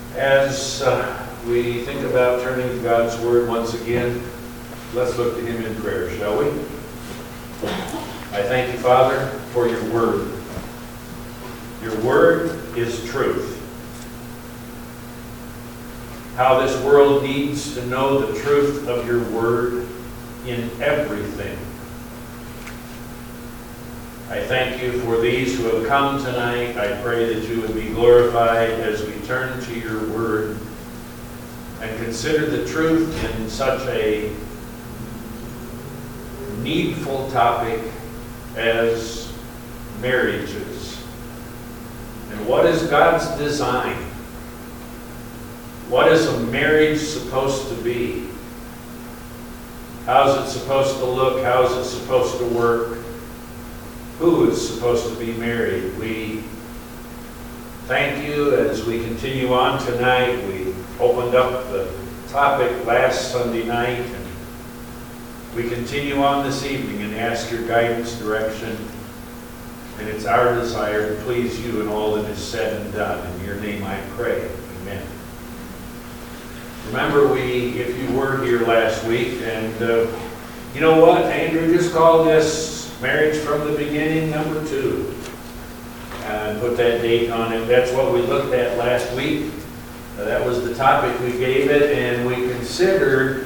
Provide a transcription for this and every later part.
As we think about turning to God's Word once again, let's look to Him in prayer, shall we? I thank you, Father, for your Word. Your Word is truth. How this world needs to know the truth of your Word in everything. I thank you for these who have come tonight. I pray that you would be glorified as we turn to your Word and consider the truth in such a needful topic as marriages. And what is God's design? What is a marriage supposed to be? How is it supposed to look? How is it supposed to work? Who is supposed to be married? We thank you as we continue on tonight. We opened up the topic last Sunday night, and we continue on this evening and ask your guidance, direction, and it's our desire to please you in all that is said and done. In your name I pray. Amen. Remember, if you were here last week, and you know what? Andrew just called this Marriage from the Beginning, number 2. And put that date on it. That's what we looked at last week. That was the topic we gave it, and we considered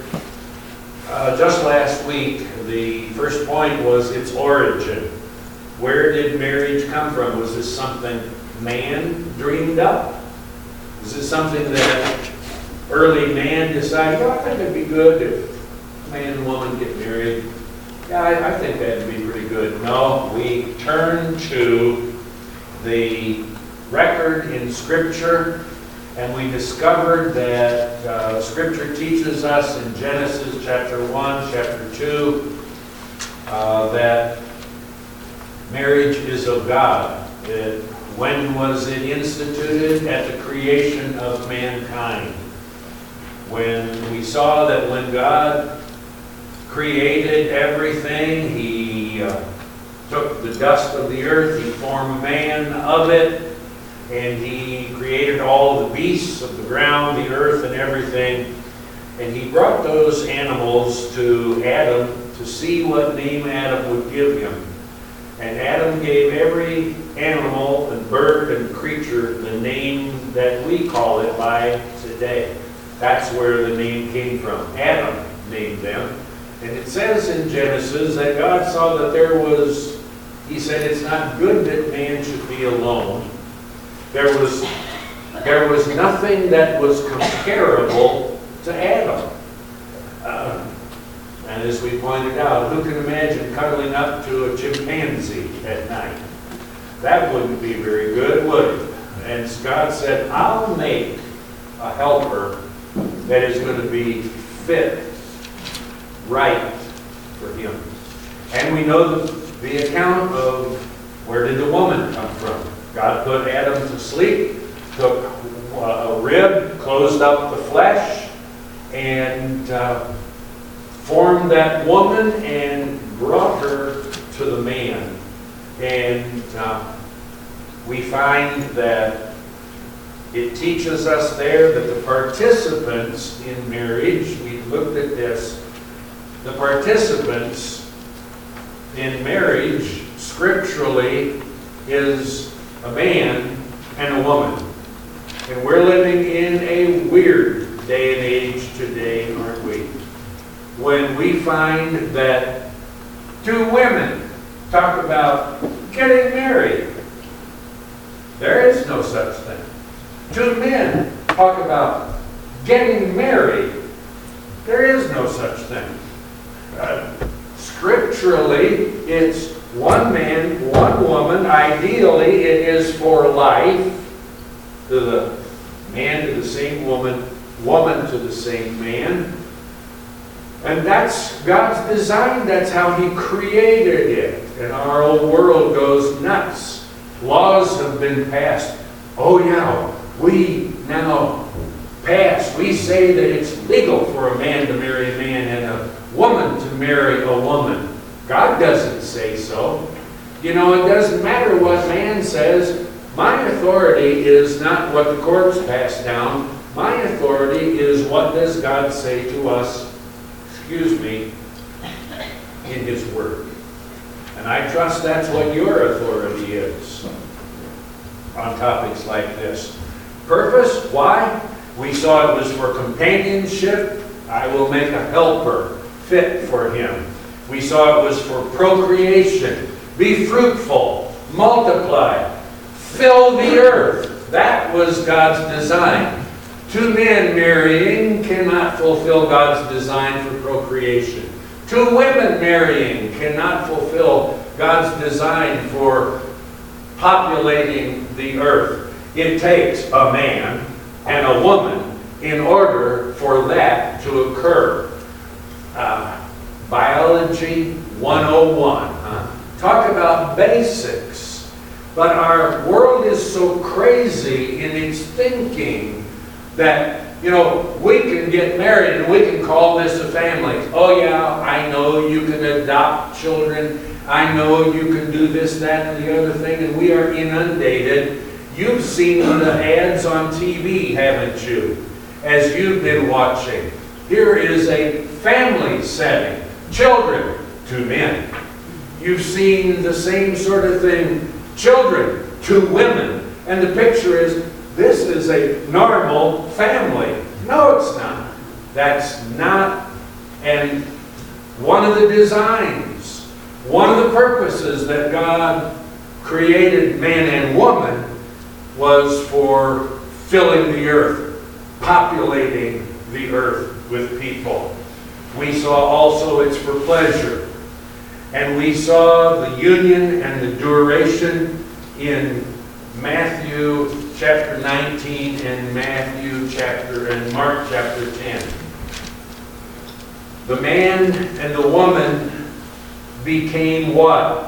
just last week, the first point was its origin. Where did marriage come from? Was this something man dreamed up? Was it something that early man decided, I think it'd be good if man and woman get married? Yeah, I think that'd be pretty good. No, we turn to the record in Scripture, and we discovered that Scripture teaches us in Genesis chapter 1, chapter 2, that marriage is of God. When was it instituted? At the creation of mankind. When we saw that when God created everything, He took the dust of the earth, He formed man of it, and He created all the beasts of the ground, the earth, and everything. And He brought those animals to Adam to see what name Adam would give him. And Adam gave every animal and bird and creature the name that we call it by today. That's where the name came from. Adam named them. And it says in Genesis that God saw that He said it's not good that man should be alone. There was nothing that was comparable to Adam. And as we pointed out, who can imagine cuddling up to a chimpanzee at night? That wouldn't be very good, would it? And God said, I'll make a helper that is going to be fit, right for him. And we know the account of where did the woman come from. God put Adam to sleep, took a rib, closed up the flesh, and formed that woman and brought her to the man. And we find that it teaches us there that the participants in marriage, we looked at this, the participants in marriage scripturally is a man and a woman. And we're living in a weird day and age today, aren't we? When we find that two women talk about getting married. There is no such thing. Two men talk about getting married. There is no such thing. Scripturally, it's one man, one woman. Ideally, it is for life. To the man to the same woman, woman to the same man. And that's God's design. That's how He created it. And our old world goes nuts. Laws have been passed. Oh yeah, we now pass. We say that it's legal for a man to marry a man and a woman to marry a woman. God doesn't say so. You know, it doesn't matter what man says. My authority is not what the courts pass down. My authority is what does God say to us, in His Word. And I trust that's what your authority is on topics like this. Purpose, why? We saw it was for companionship. I will make a helper fit for him. We saw it was for procreation. Be fruitful, multiply, fill the earth. That was God's design. Two men marrying cannot fulfill God's design for procreation. Two women marrying cannot fulfill God's design for populating the earth. It takes a man and a woman in order for that to occur. Biology 101. Talk about basics. But our world is so crazy in its thinking that, we can get married and we can call this a family. Oh yeah, I know you can adopt children. I know you can do this, that, and the other thing, and we are inundated. You've seen the ads on TV, haven't you? As you've been watching. Here is a family setting. Children, 2 men. You've seen the same sort of thing. Children, 2 women. And the picture is, this is a normal family. No, it's not. That's not. And one of the designs, one of the purposes that God created man and woman was for filling the earth, populating the earth with people. We saw also it's for pleasure. And we saw the union and the duration in Matthew chapter 19 and Mark chapter 10. The man and the woman became what?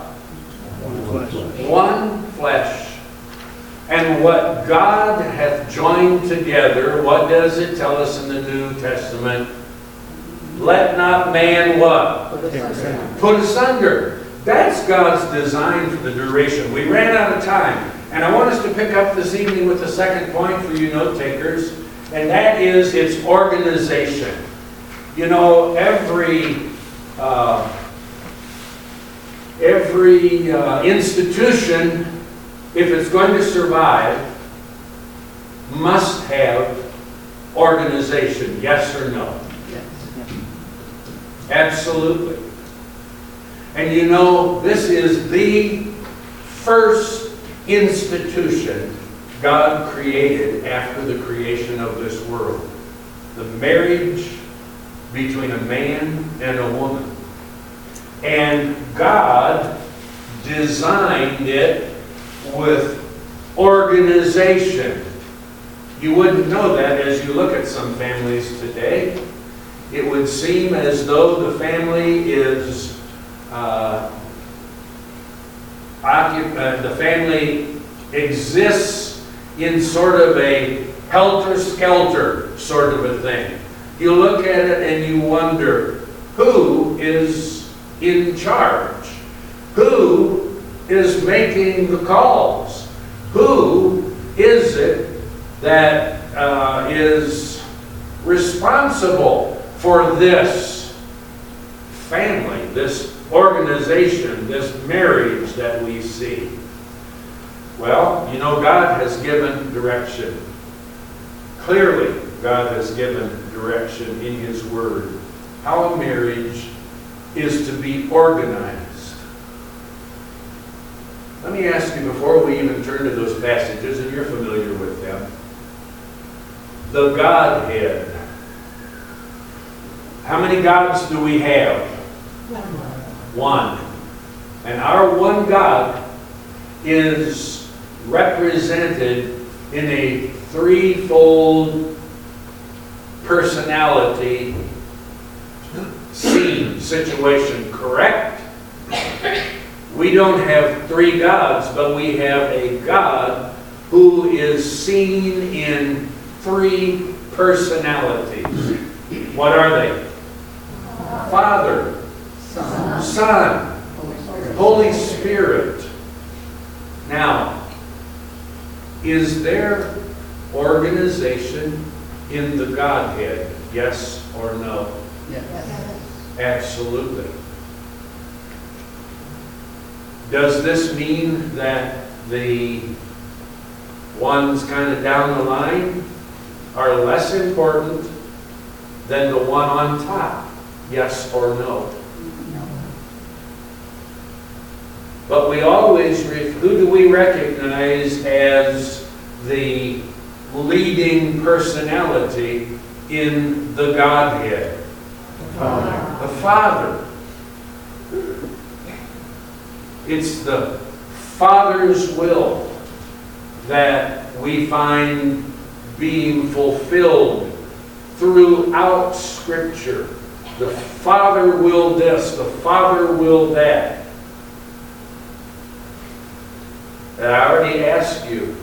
One flesh. And what God hath joined together, what does it tell us in the New Testament? Let not man what? Put asunder. That's God's design for the duration. We ran out of time. And I want us to pick up this evening with the second point for you note takers. And that is its organization. Every institution, if it's going to survive, must have organization. Yes or no? Yes. Absolutely. And this is the first institution God created after the creation of this world. The marriage between a man and a woman. And God designed it with organization. You wouldn't know that as you look at some families today. It would seem as though the family is the family exists in sort of a helter-skelter sort of a thing. You look at it and you wonder, who is in charge? Who is making the calls? Who is it that is responsible for this family, this organization, this marriage that we see? Well, God has given direction. Clearly, God has given direction in His Word how a marriage is to be organized. Let me ask you, before we even turn to those passages, and you're familiar with them, the Godhead. How many gods do we have? One. And our one God is represented in a threefold personality scene, situation, correct? We don't have 3 gods, but we have a God who is seen in 3 personalities. What are they? Father, Son, Holy Spirit. Now, is there organization in the Godhead? Yes or no? Yes. Absolutely. Does this mean that the ones kind of down the line are less important than the one on top? Yes or no? But we always, who do we recognize as the leading personality in the Godhead? The Father. It's the Father's will that we find being fulfilled throughout Scripture. The Father willed this, the Father willed that. And I already asked you,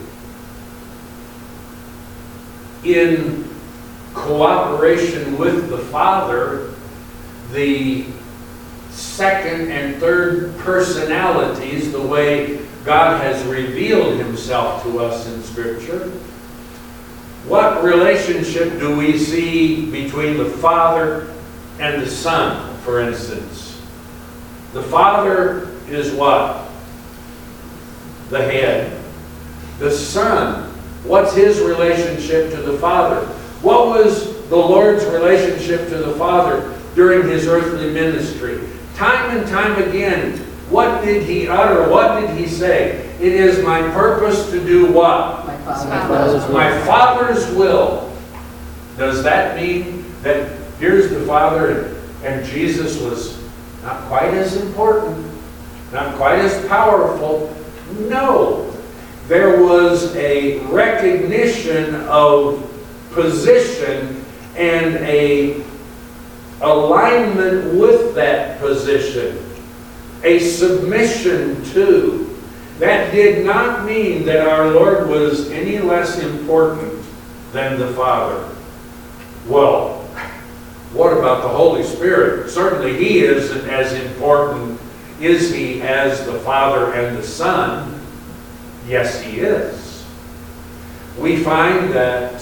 in cooperation with the Father, the second and third personalities, the way God has revealed Himself to us in Scripture, what relationship do we see between the Father and the Son, for instance? The Father is what? The head. The Son, what's His relationship to the Father? What was the Lord's relationship to the Father during His earthly ministry? Time and time again, what did He utter? What did He say? It is my purpose to do what? My Father's will. My Father's will. Does that mean that here's the Father and Jesus was not quite as important, not quite as powerful? No. There was a recognition of position and a alignment with that position, a submission to. That did not mean that our Lord was any less important than the Father. Well, what about the Holy Spirit? Certainly He isn't as important, is He, as the Father and the Son? Yes, He is. We find that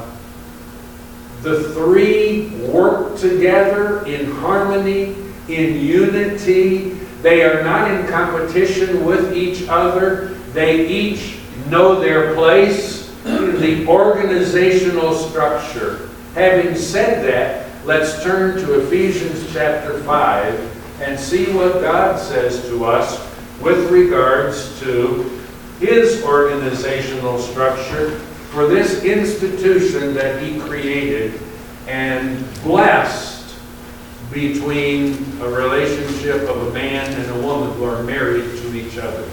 the three work together in harmony, in unity. They are not in competition with each other. They each know their place in the organizational structure. Having said that, let's turn to Ephesians chapter 5 and see what God says to us with regards to His organizational structure for this institution that He created and blessed between a relationship of a man and a woman who are married to each other.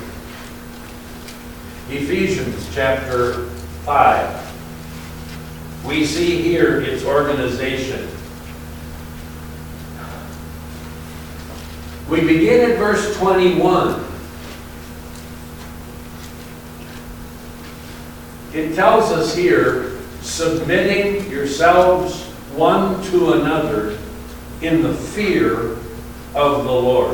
Ephesians chapter 5. We see here its organization. We begin at verse 21. It tells us here, submitting yourselves one to another in the fear of the Lord.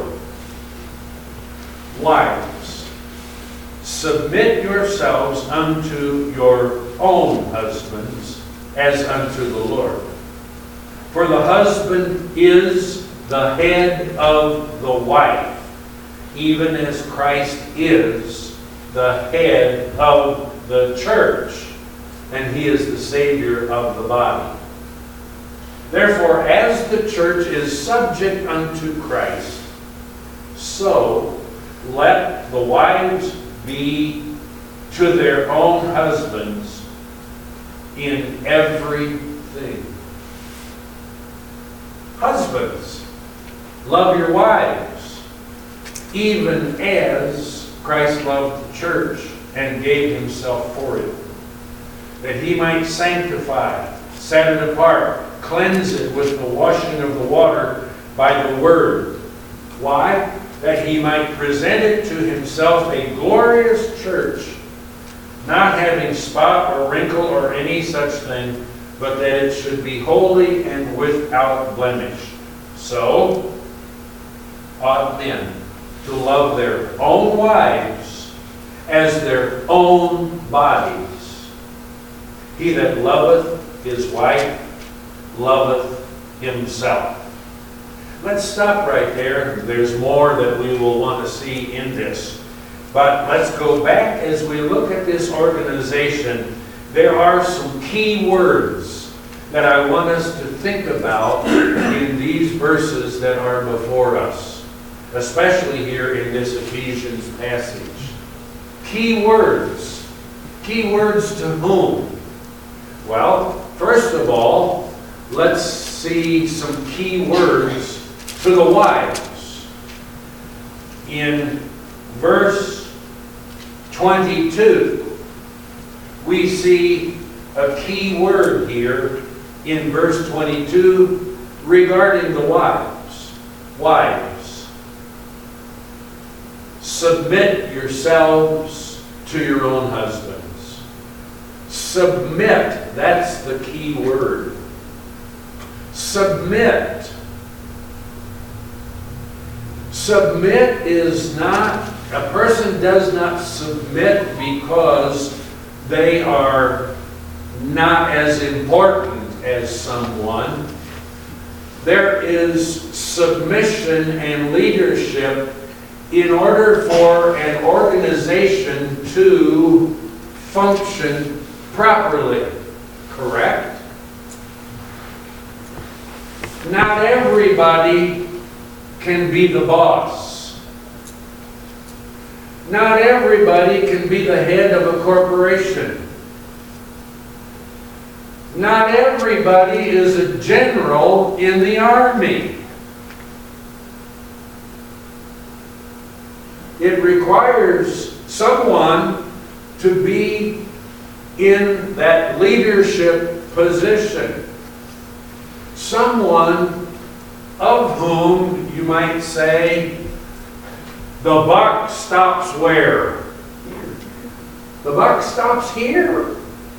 Wives, submit yourselves unto your own husbands as unto the Lord. For the husband is the head of the wife, even as Christ is the head of the church, and He is the Savior of the body. Therefore, as the church is subject unto Christ, so let the wives be to their own husbands in everything. Husbands, love your wives, even as Christ loved the church and gave Himself for it, that He might sanctify, set it apart, cleanse it with the washing of the water by the Word. Why? That He might present it to Himself a glorious church, not having spot or wrinkle or any such thing, but that it should be holy and without blemish. So ought men to love their own wives as their own bodies. He that loveth his wife loveth himself. Let's stop right there. There's more that we will want to see in this. But let's go back as we look at this organization. There are some key words that I want us to think about in these verses that are before us, especially here in this Ephesians passage. Key words. Key words to whom? Well, first of all, let's see some key words to the wives. In verse 22, we see a key word here in verse 22 regarding the wives. Wives, submit yourselves to your own husbands. Submit, that's the key word. Submit. Submit is not, a person does not submit because they are not as important as someone. There is submission and leadership in order for an organization to function properly. Correct? Not everybody can be the boss. Not everybody can be the head of a corporation. Not everybody is a general in the army. It requires someone to be in that leadership position. Someone of whom you might say, the buck stops where? The buck stops here.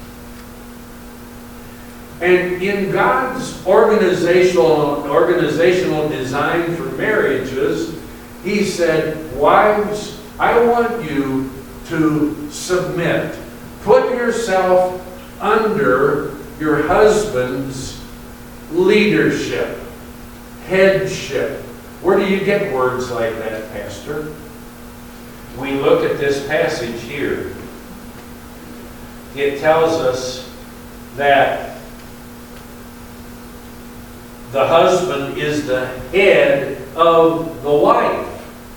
And in God's organizational design for marriages, He said, wives, I want you to submit. Put yourself under your husband's leadership, headship. Where do you get words like that, Pastor? We look at this passage here. It tells us that the husband is the head of the wife.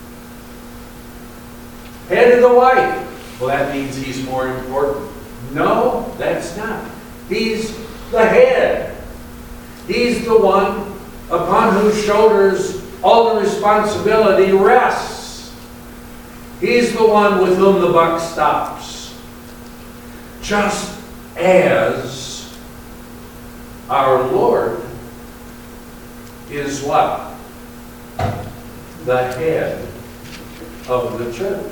Head of the wife. Well, that means he's more important. No, that's not. He's the head. He's the one upon whose shoulders all the responsibility rests. He's the one with whom the buck stops. Just as our Lord is what? The head of the church.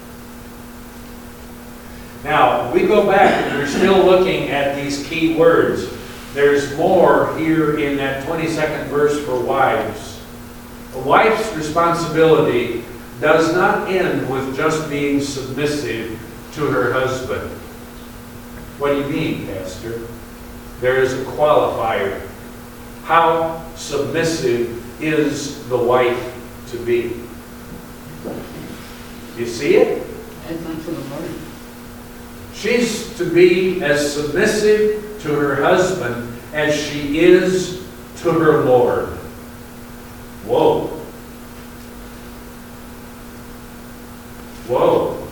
Now, we go back and we're still looking at these key words. There's more here in that 22nd verse for wives. A wife's responsibility does not end with just being submissive to her husband. What do you mean, Pastor? There is a qualifier. How submissive is the wife to be? You see it? She's to be as submissive to her husband as she is to her Lord. Whoa. Whoa.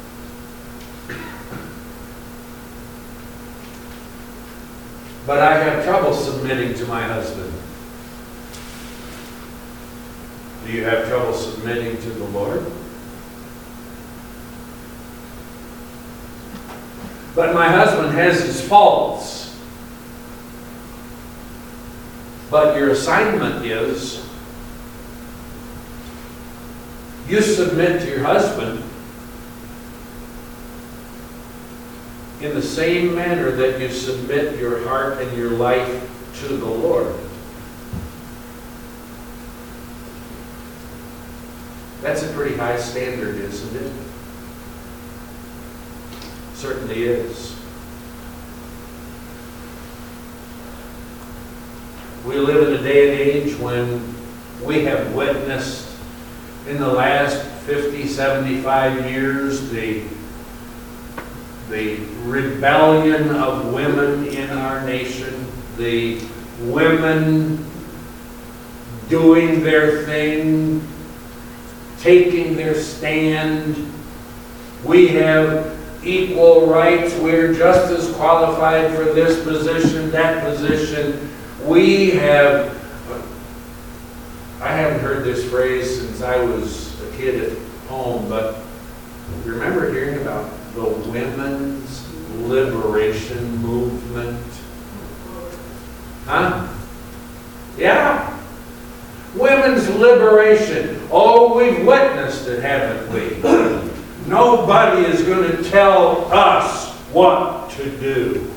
But I have trouble submitting to my husband. Do you have trouble submitting to the Lord? But my husband has his faults. But your assignment is, you submit to your husband in the same manner that you submit your heart and your life to the Lord. That's a pretty high standard, isn't it? certainly is. We live in a day and age when we have witnessed in the last 50, 75 years the rebellion of women in our nation, the women doing their thing, taking their stand. We have equal rights. We're just as qualified for this position, that position. We have, I haven't heard this phrase since I was a kid at home, but remember hearing about the women's liberation movement? Huh? Yeah. Women's liberation. Oh, we've witnessed it, haven't we? Nobody is going to tell us what to do.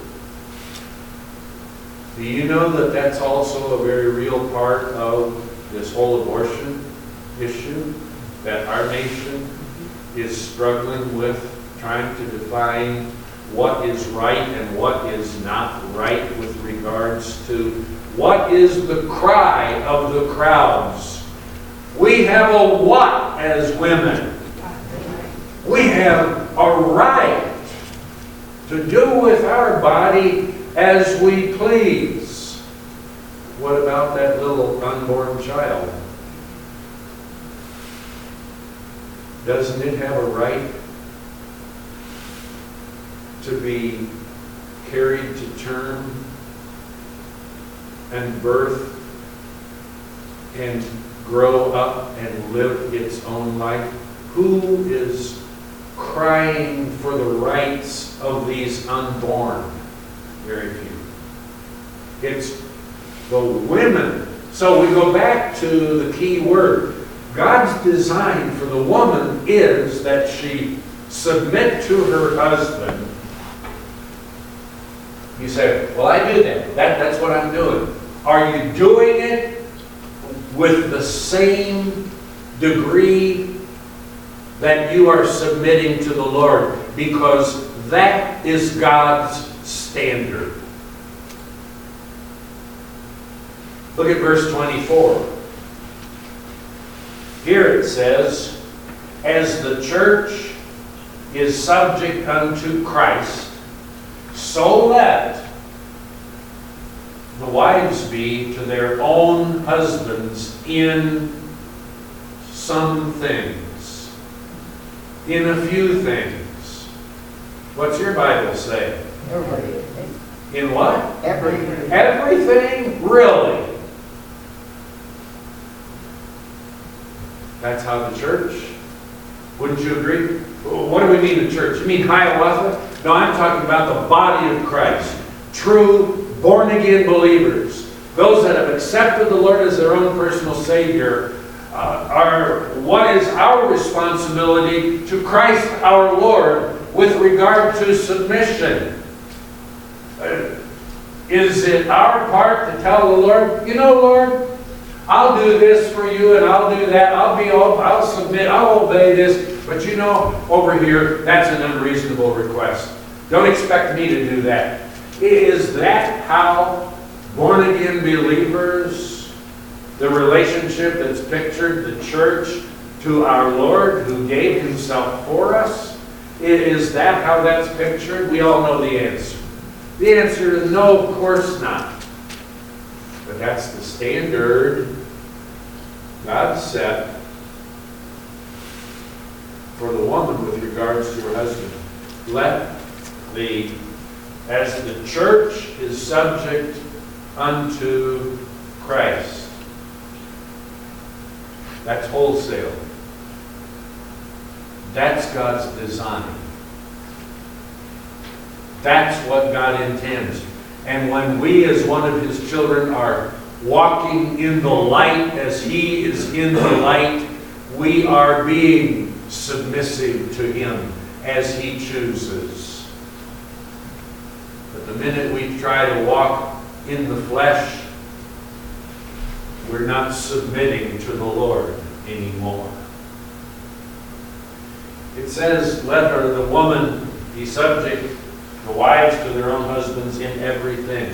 Do you know that that's also a very real part of this whole abortion issue that our nation is struggling with, trying to define what is right and what is not right with regards to what is the cry of the crowds. We have a what as women? We have a right to do with our body as we please. What about that little unborn child? Doesn't it have a right to be carried to term and birth and grow up and live its own life? Who is crying for the rights of these unborn? Very few. It's the women. So we go back to the key word. God's design for the woman is that she submit to her husband. You say, well, I do that. That's what I'm doing. Are you doing it with the same degree that you are submitting to the Lord? Because that is God's standard. Look at verse 24. Here it says, as the church is subject unto Christ, so let the wives be to their own husbands in some things, in a few things. What's your Bible say? Everything. In what? Everything. Everything? Really? That's how the church? Wouldn't you agree? What do we mean the church? You mean Hiawatha? No, I'm talking about the body of Christ. True, born-again believers. Those that have accepted the Lord as their own personal Savior. What is our responsibility to Christ our Lord with regard to submission? Is it our part to tell the Lord, you know, Lord, I'll do this for you and I'll do that. I'll submit, I'll obey this. But you know, over here, that's an unreasonable request. Don't expect me to do that. Is that how born-again believers, the relationship that's pictured, the church, to our Lord who gave Himself for us? Is that how that's pictured? We all know the answer. The answer is no, of course not. But that's the standard God set for the woman with regards to her husband. As the church is subject unto Christ. That's wholesale. That's God's design. That's what God intends. And when we as one of His children are walking in the light as He is in the light, we are being submissive to Him as He chooses. But the minute we try to walk in the flesh, we're not submitting to the Lord anymore. It says, let her, the woman, Be subject, the wives, to their own husbands in everything.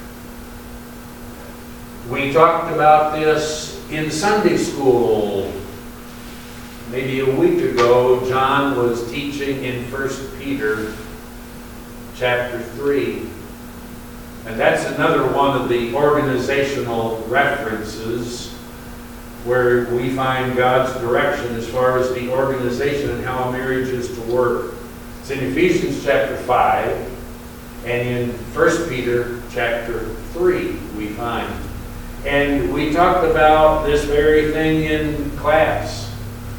We talked about this in Sunday school. Maybe a week ago, John was teaching in 1 Peter chapter 3. And that's another one of the organizational references where we find God's direction as far as the organization and how a marriage is to work. It's in Ephesians chapter 5 and in 1 Peter chapter 3 we find. And we talked about this very thing in class.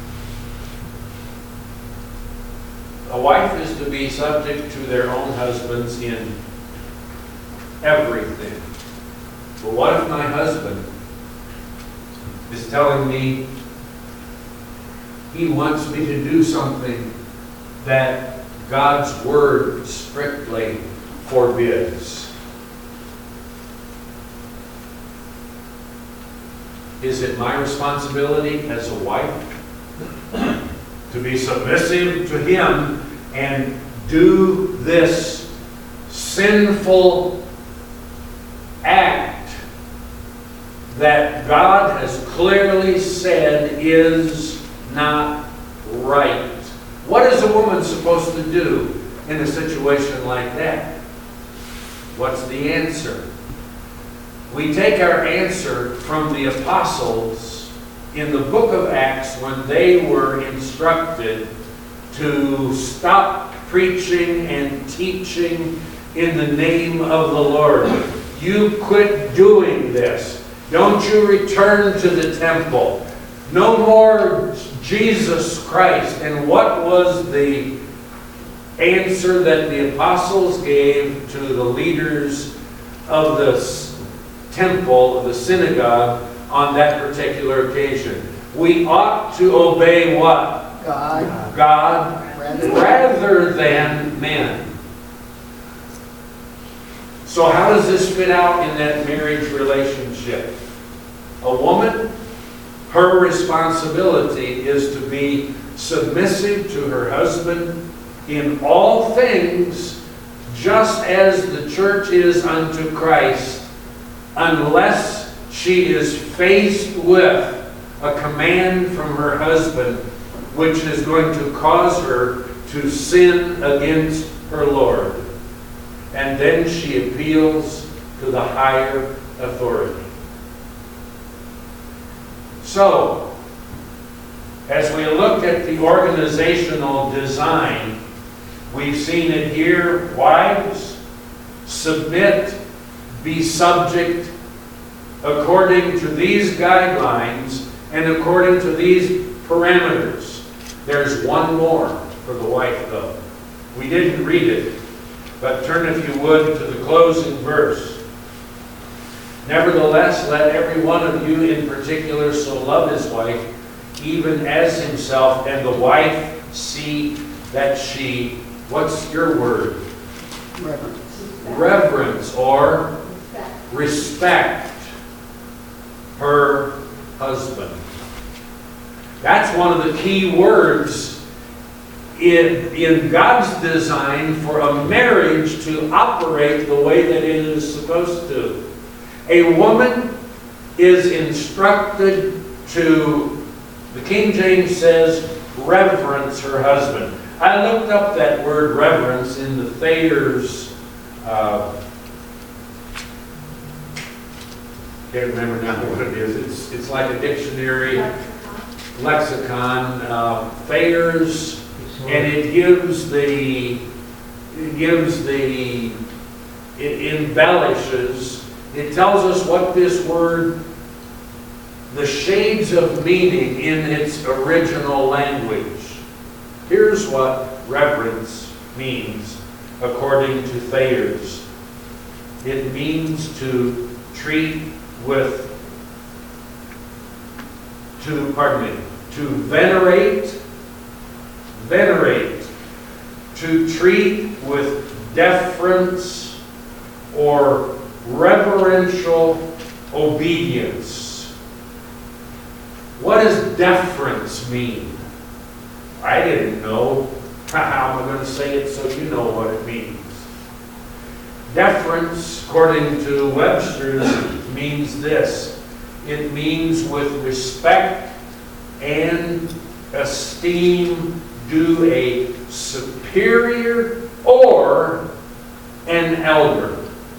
A wife is to be subject to their own husbands in everything. But what if my husband is telling me he wants me to do something that God's Word strictly forbids? Is it my responsibility as a wife to be submissive to him and do this sinful act that God has clearly said is not right? What is a woman supposed to do in a situation like that? What's the answer? We take our answer from the apostles in the book of Acts when they were instructed to stop preaching and teaching in the name of the Lord. You quit doing this. Don't you return to the temple. No more Jesus Christ. And what was the answer that the apostles gave to the leaders of the temple, of the synagogue, on that particular occasion? We ought to obey what? God rather than men. So how does this fit out in that marriage relationship? A woman, her responsibility is to be submissive to her husband in all things, just as the church is unto Christ, unless she is faced with a command from her husband which is going to cause her to sin against her Lord. And then she appeals to the higher authority. So, as we looked at the organizational design, we've seen it here. Wives, submit, be subject according to these guidelines and according to these parameters. There's one more for the wife, though. We didn't read it, but turn, if you would, to the closing verse. Nevertheless, let every one of you in particular so love his wife, even as himself, and the wife see that she, what's your word? Reverence or respect her husband. That's one of the key words in God's design for a marriage to operate the way that it is supposed to. A woman is instructed to, the King James says, reverence her husband. I looked up that word reverence in the Thayer's, can't remember now what it is. It's like a dictionary, lexicon, Thayer's, and it embellishes. It tells us what this word, the shades of meaning in its original language. Here's what reverence means according to Thayer's. It means to treat with, to venerate, to treat with deference or reverential obedience. What does deference mean? I didn't know. How am I going to say it so you know what it means? Deference, according to Webster's, means this. It means with respect and esteem due a superior or an elder.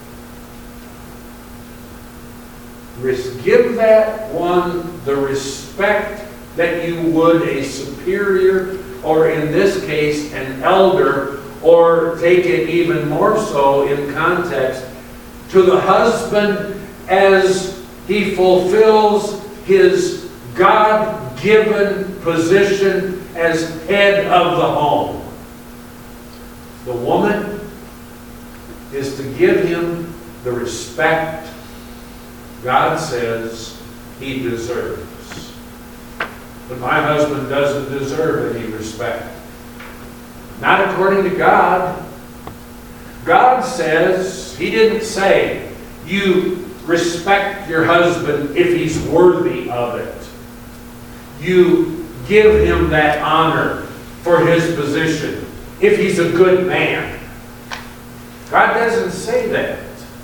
Give that one the respect that you would a superior, or in this case, an elder, or take it even more so in context, to the husband as he fulfills his God-given position as head of the home. The woman is to give him the respect God says he deserves. But my husband doesn't deserve any respect. Not according to God. God says, he didn't say, you respect your husband if he's worthy of it. You give him that honor for his position if he's a good man. God doesn't say that.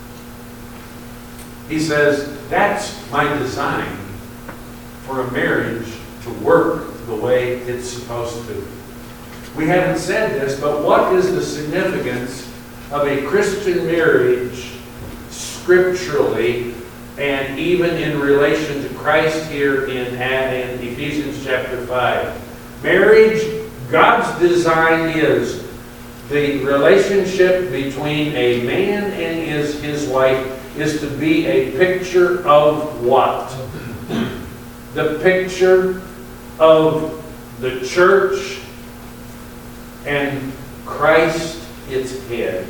He says, that's my design for a marriage to work the way it's supposed to. We haven't said this, but what is the significance of a Christian marriage scripturally and even in relation to Christ here in Ephesians chapter 5? Marriage, God's design is the relationship between a man and his wife is to be a picture of what? The picture of the church and Christ its head.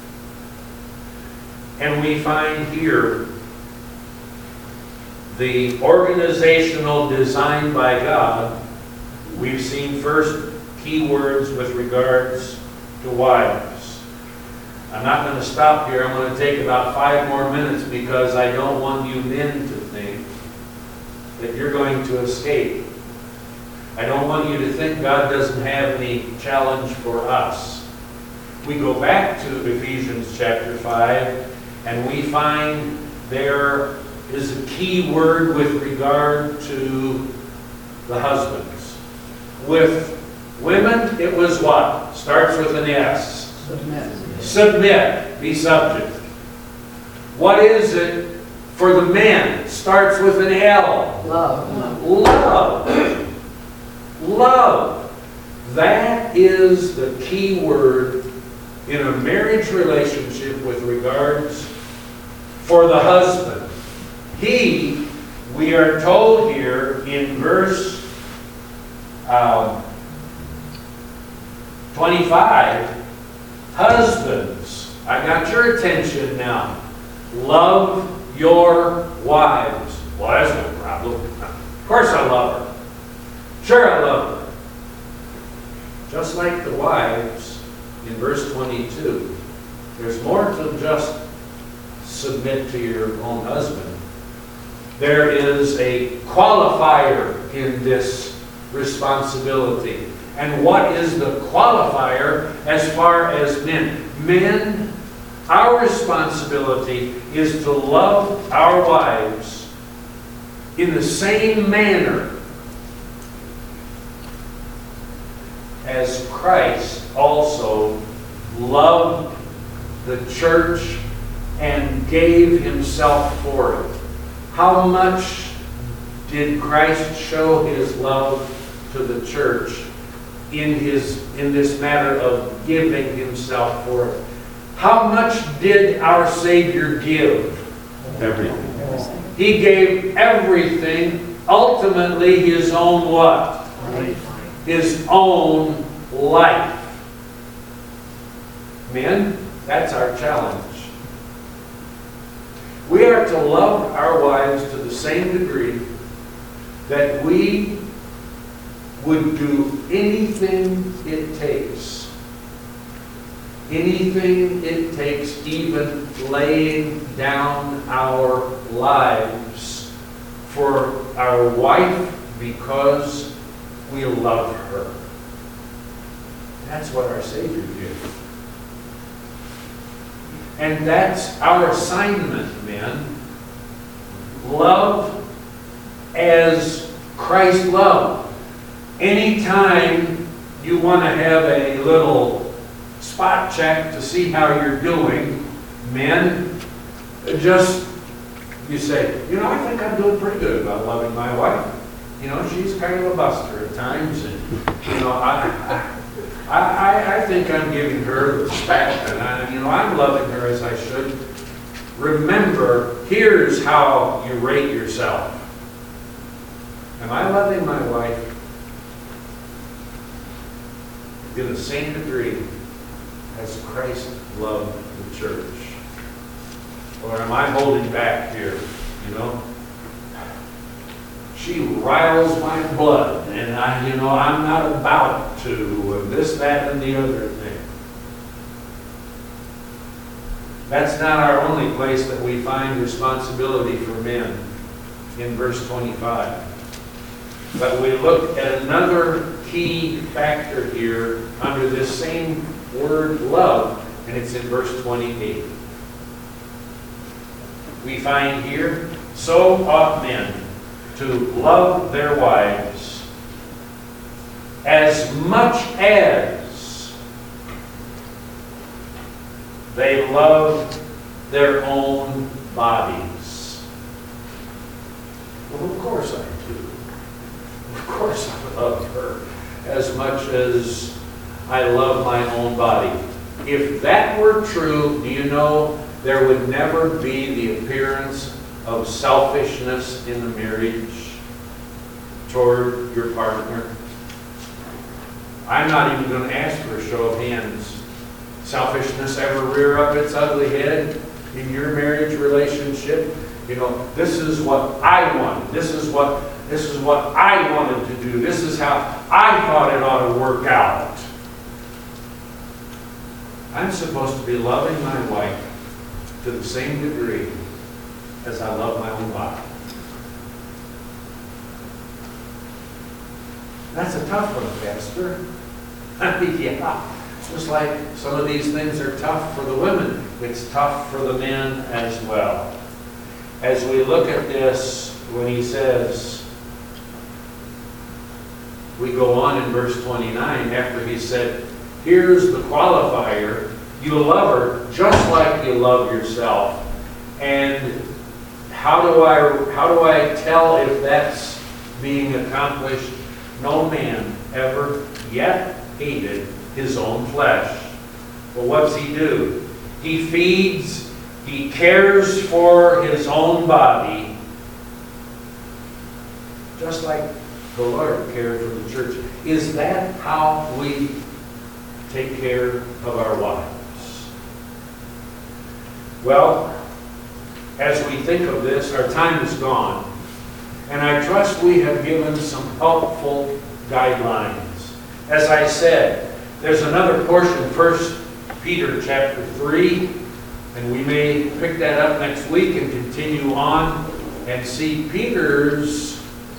And we find here the organizational design by God. We've seen first keywords with regards to wives. I'm not going to stop here. I'm going to take about 5 more minutes because I don't want you men to think that you're going to escape. I don't want you to think God doesn't have any challenge for us. We go back to Ephesians chapter 5 and we find there is a key word with regard to the husbands. With women, it was what? Starts with an S. Submit. Be subject. What is it for the men? Starts with an L. Love. Love. Love. That is the key word in a marriage relationship with regards for the husband. He, we are told here in verse 25, husbands, I got your attention now. Love your wives. Well, that's no problem. Of course I love her. Sure I love her. Just like the wives in verse 22, there's more to just submit to your own husband. There is a qualifier in this responsibility. And what is the qualifier as far as men? Men, our responsibility is to love our wives in the same manner as Christ also loved the church and gave himself for it. How much did Christ show his love to the church in this matter of giving himself for it? How much did our Savior give? Everything. He gave everything, ultimately his own what? His own life. Men, that's our challenge. We are to love our wives to the same degree that we would do anything it takes. Anything it takes, even laying down our lives for our wife because we love her. That's what our Savior did. And that's our assignment, men. Love as Christ loved. Anytime you want to have a little spot check to see how you're doing, men, just, you say, I think I'm doing pretty good about loving my wife. She's kind of a buster at times, and, I think I'm giving her respect, and I'm loving her as I should. Remember, here's how you rate yourself. Am I loving my wife in the same degree as Christ loved the church? Or am I holding back here? She riles my blood, and I'm not about to this, that, and the other thing. That's not our only place that we find responsibility for men in verse 25. But we look at another key factor here under this same word love, and it's in verse 28. We find here, so ought men to love their wives as much as they love their own bodies. Well, of course I do. Of course I love her as much as I love my own body. If that were true, do you know there would never be the appearance of selfishness in the marriage toward your partner? I'm not even going to ask for a show of hands. Selfishness ever rear up its ugly head in your marriage relationship? This is what I wanted. This is what I wanted to do. This is how I thought it ought to work out. I'm supposed to be loving my wife to the same degree as I love my own body. That's a tough one, Pastor. Yeah. Just like some of these things are tough for the women, it's tough for the men as well. As we look at this, when he says, we go on in verse 29, after he said, here's the qualifier, you love her just like you love yourself. And how do I tell if that's being accomplished? No man ever yet hated his own flesh. Well, what's he do? He feeds, he cares for his own body, just like the Lord cared for the church. Is that how we take care of our wives? Well, as we think of this, our time is gone, and I trust we have given some helpful guidelines. As I said, there's another portion, 1 Peter chapter 3, and we may pick that up next week and continue on and see Peter's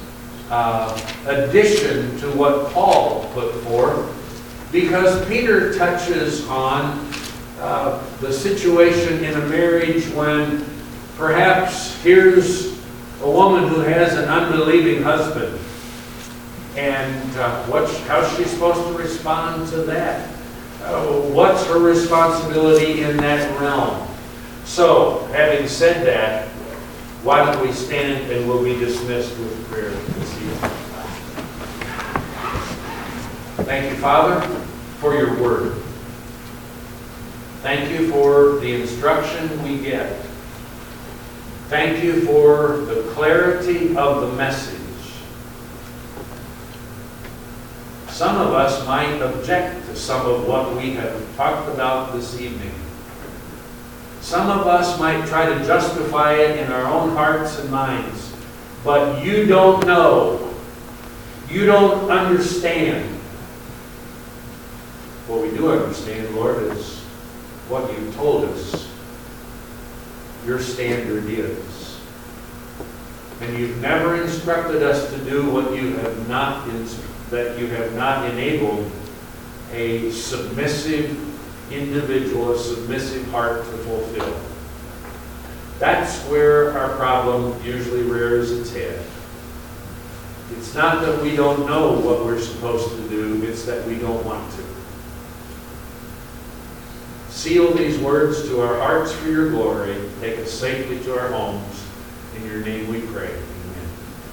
addition to what Paul put forth, because Peter touches on the situation in a marriage when perhaps here's a woman who has an unbelieving husband. And how's she supposed to respond to that? What's her responsibility in that realm? So, having said that, why don't we stand and we'll be dismissed with prayer this evening. Thank you, Father, for your word. Thank you for the instruction we get. Thank you for the clarity of the message. Some of us might object to some of what we have talked about this evening. Some of us might try to justify it in our own hearts and minds. But you don't know. You don't understand. What we do understand, Lord, is what you've told us your standard is. And you've never instructed us to do what you have not enabled a submissive individual, a submissive heart to fulfill. That's where our problem usually rears its head. It's not that we don't know what we're supposed to do, it's that we don't want to. Seal these words to our hearts for your glory. Take us safely to our homes. In your name we pray.